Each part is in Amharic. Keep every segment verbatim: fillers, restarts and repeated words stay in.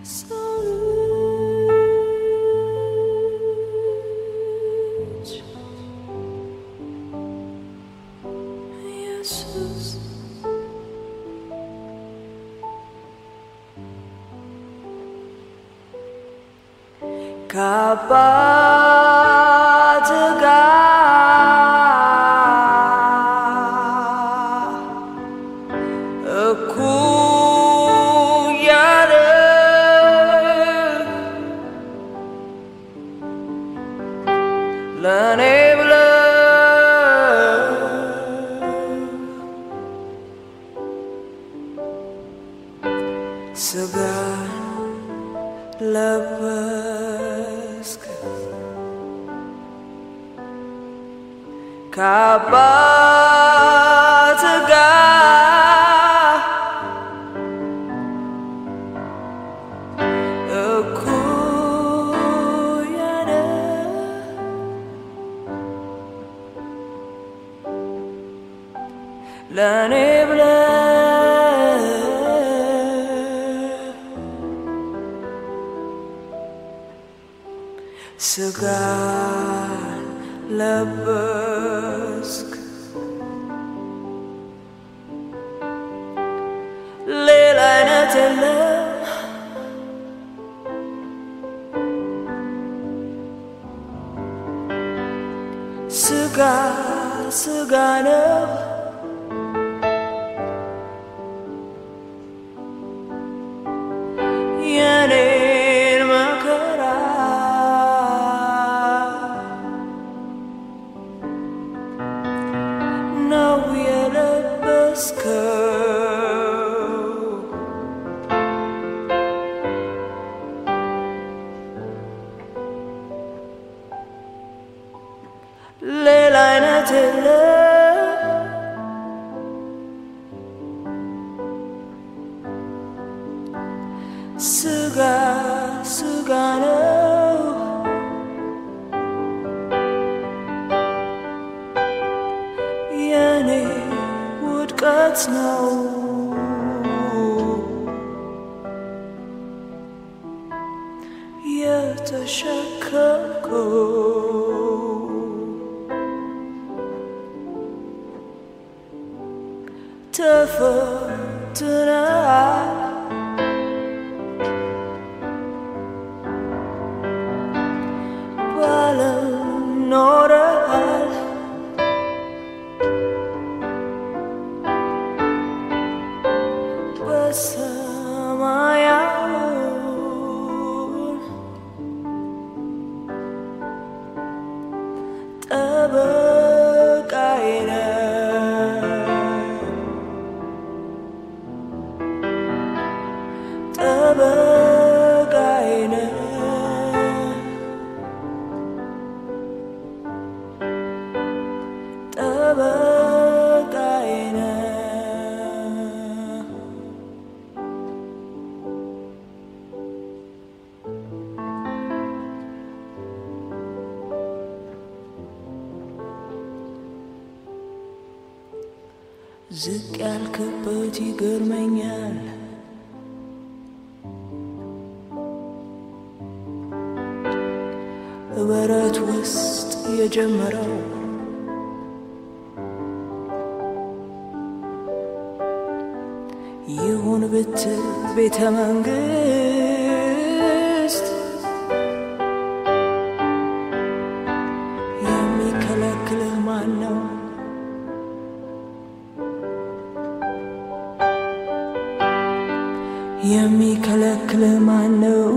ዝቅ ያልክበት ይገርመኛል በረት ውስጥ የጀመረው ይሁን ብትል ቤተ መንግስት የሚከለክልህ ማን ነው? የሚከለክልህ ማን ነው?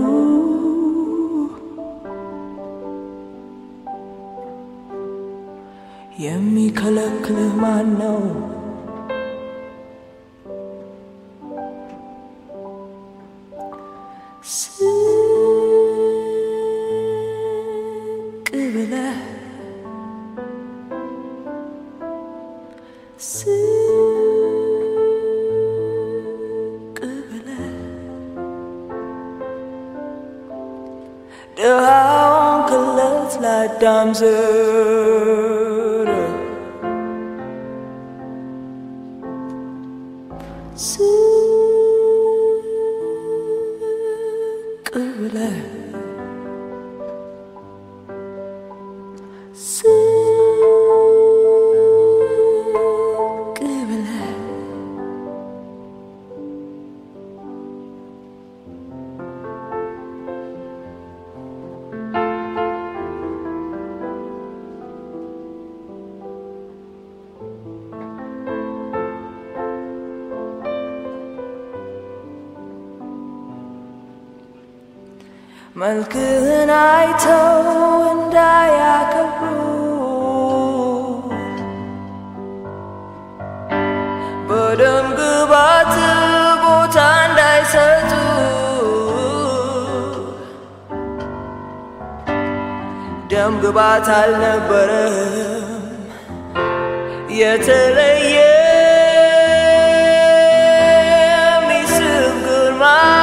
የሚከለክልህ ማን ነው? ስቅ ብለህ ስቅ ብለህ ድሃውን ክለት ለአዳም ዘር ስቅ ብለህ መልክህን አይተው እንዳያከብሩ በደም ግባት ቦታ እንዳይሰጡ ደም ግባት አልነበረም የተለየ ሚስብ ግርማ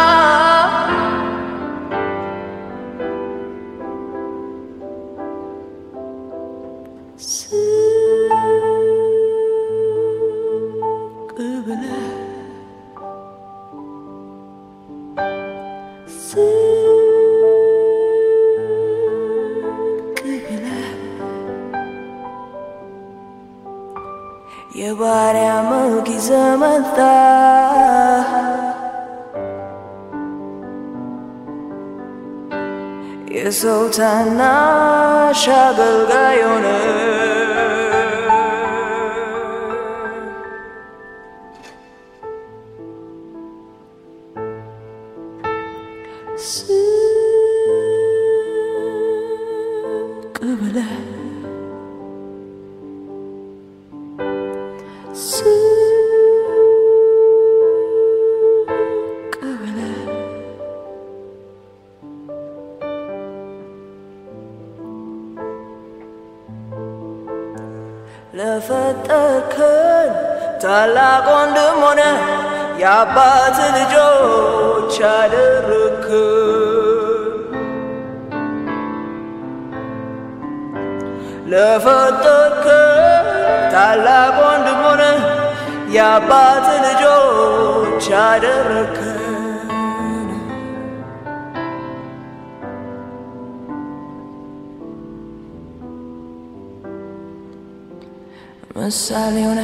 የባሪያ መልክ ይዘህ መጣህ የሰው ታናሽ አገልጋይ ሆነህ ዝቅ ብለህ ለፈጠርከን ታላቅ ወንድም ሆነ የአባት ልጆች አደረግከን ለፈጠርከን ታላቅ ወንድም ሆነ የአባት ልጆች አደረግከን ምሳሌ ሆነ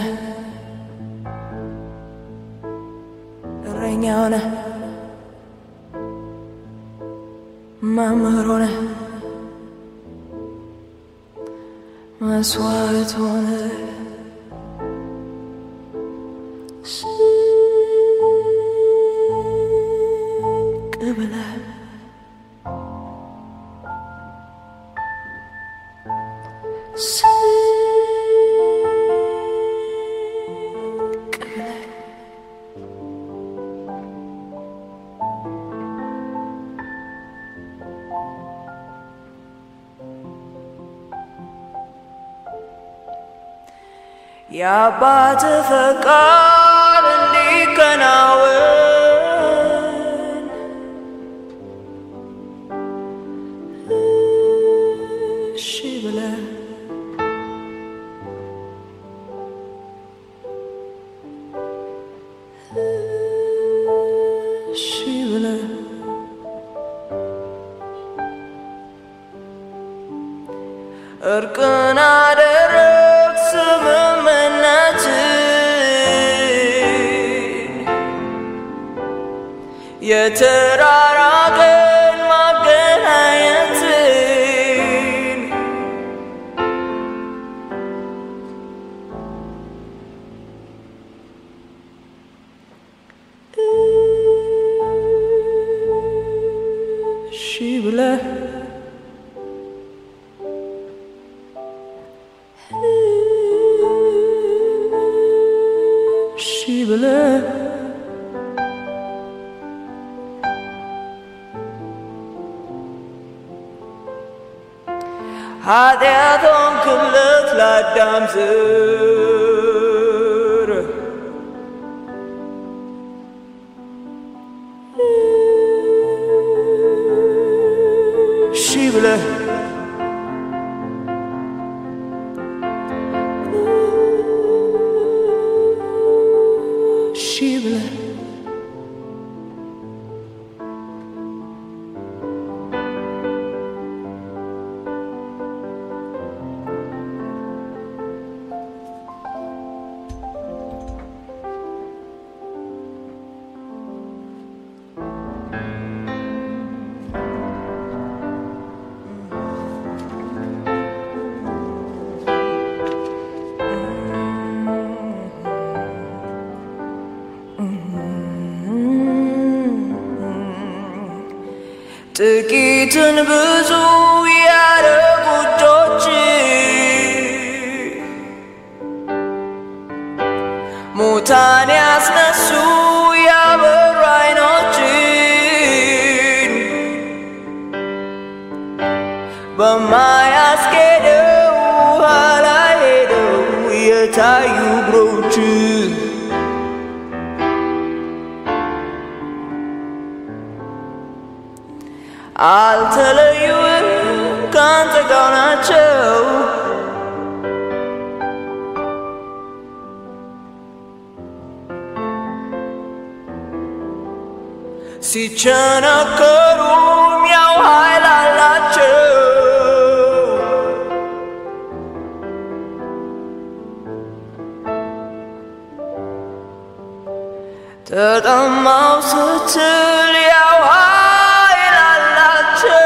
እረኛ ሆነ መምህር ሆነ መስዋዕት ሆነ ዝቅ ብለህ የአባት ፈቃድ እንዲከናወን እሺ ብለህ እሺ ብለህ እርቅን አደረግ ስምምነትን የተራራቀን ማገናኘትን እሺ ብለህ ብለህ ኃጢአቱን ክለት ለአዳም ዘር እሺ ብለህ ጥቂትን ብዙ ያረጉ እጆች ሙታን ያስነሱ ያበሩ ዓይኖችን በማያስኬደው ኋላ ሄደው የታዩ እግሮች አልተለዩም ካንተ ጋር ናቸው ሲቸነከሩም ያው ኃይል አላቸው ተጠማው ስትል ያው ኃይል አላቸው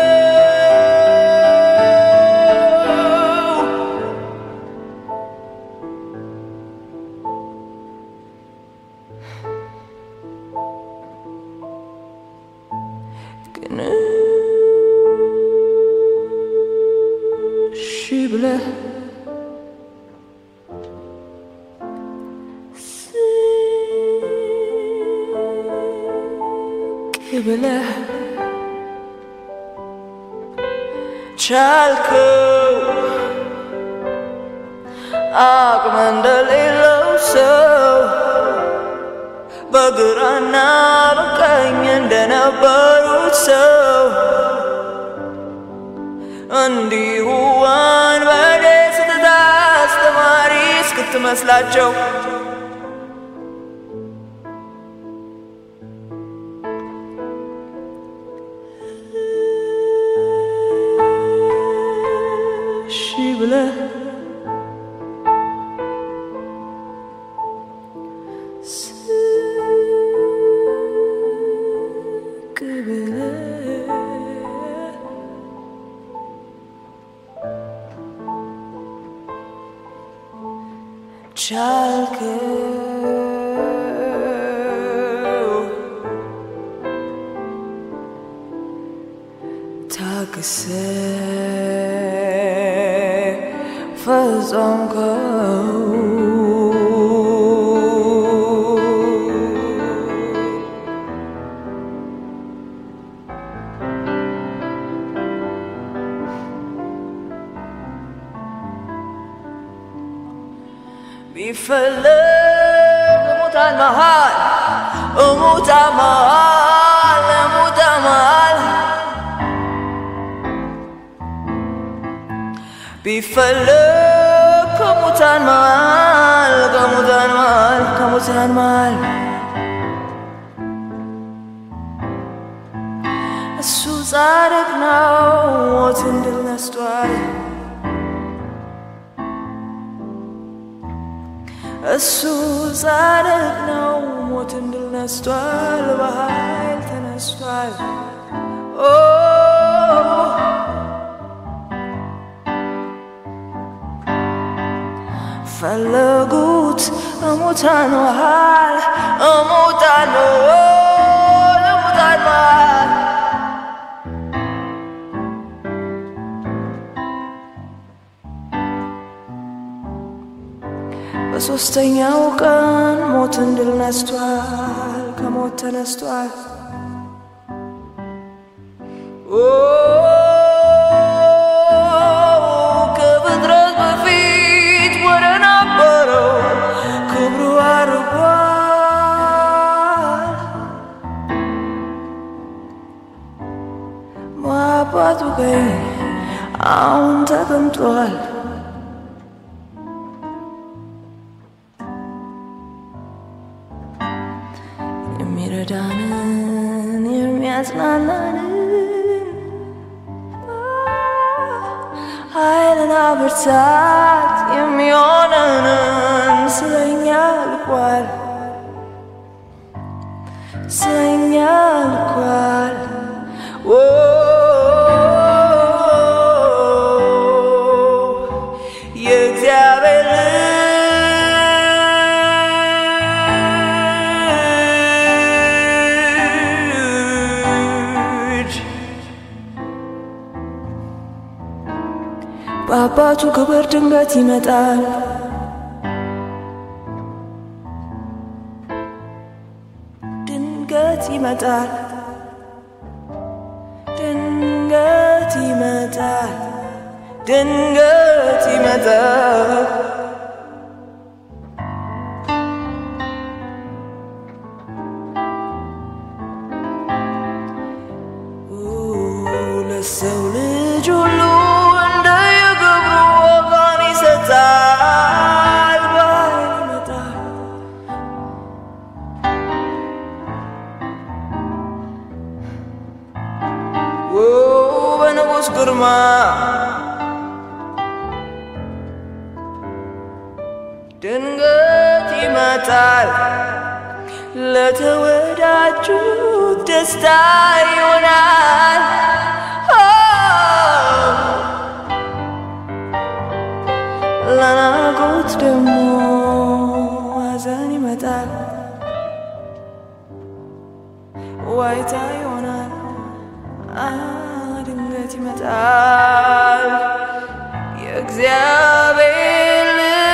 ግን እሺ ብለህ ብለህ ቻልከው አቅም እንደሌለው ሰው በግራና በቀኝ እንደነበሩት ሰው እንዲሁ ወንበዴ ስትታ አስተማሪ እስክትመስላቸው ብለህ ስቅ ብለህ ቻልከው ታግሰህ ፈጸምከው ቢፈለግ ሙታን መሃል ሙታን መሃል ሙታን መሃል ቢፈለግ ከሙታን መሃል ከሙታን መሃል ከሙታን መሃል እሱ ጻድቅ ነው ሞትን ድል ነስቷል እሱ ጻድቅ ነው ሞትን ድል ነስቷል በኃይል ተነስቷል ፈለጉት ሙታን መሃል ሙታን መሃል ሙታን መሃል በሦስተኛው ቀን ሞትን ድል ነስቷል ከሞት ተነስቷል ከፍጥረት በፊት ወደ ነበረው ክብሩ አርጓል በአባቱ ቀኝ አሁን ተቀምጧል የሚረዳንን የሚያጽናናንን ኃይልና ብርታት የሚሆነንን ስለኛ ልኳል ስለኛ ልኳል የእግዚአብሔር ልጅ በአባቱ ክብር ድንገት ይመጣል ድንገት ይመጣል ድንገት ይመጣል ድንገት ይመጣል ለሰው ልጅ ሁሉ እንደየግብሩ ዋጋን ይሰጣል ባይመጣል በንጉሥ ግርማ ድንገት ይመጣል ለተወዳጁት ደስታ ይሆናል ለናቁት ደሞ ሐዘን ይመጣል ዋይታ ይሆናል ድንገት ይመጣል የእግዚአብሔር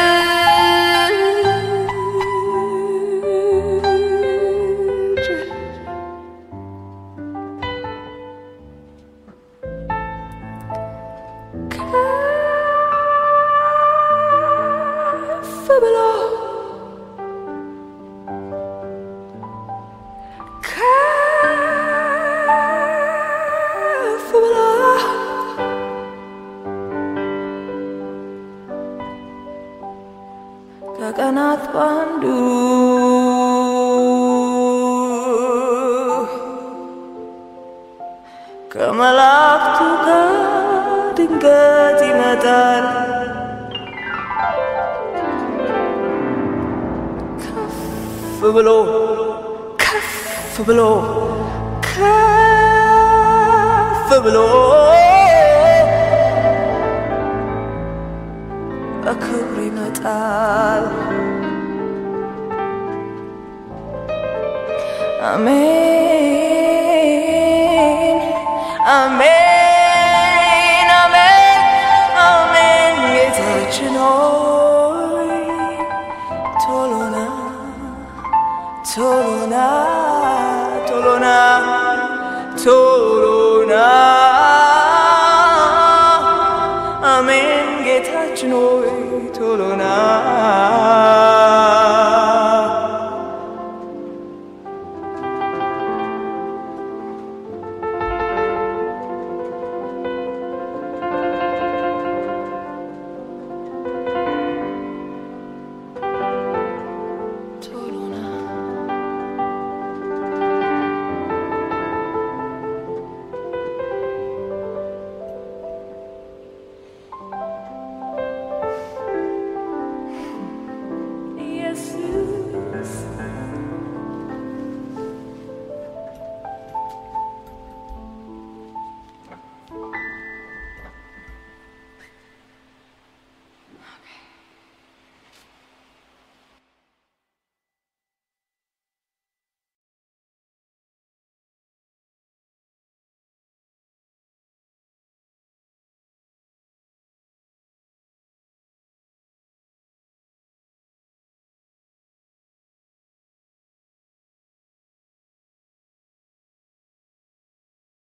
ልጅ ከፍ ብሎ ከፍ ብሎ ከቀናት ባንዱ ከመላእክቱ ጋር ድንገት ይመጣል ከፍ ብሎ ከፍ ብሎ ከፍ ብሎ በክብር ይመጣል አሜን አሜን አሜን አሜን ጌታችን ሆይ ቶሎና ቶሎና ቶሎና ቶሎና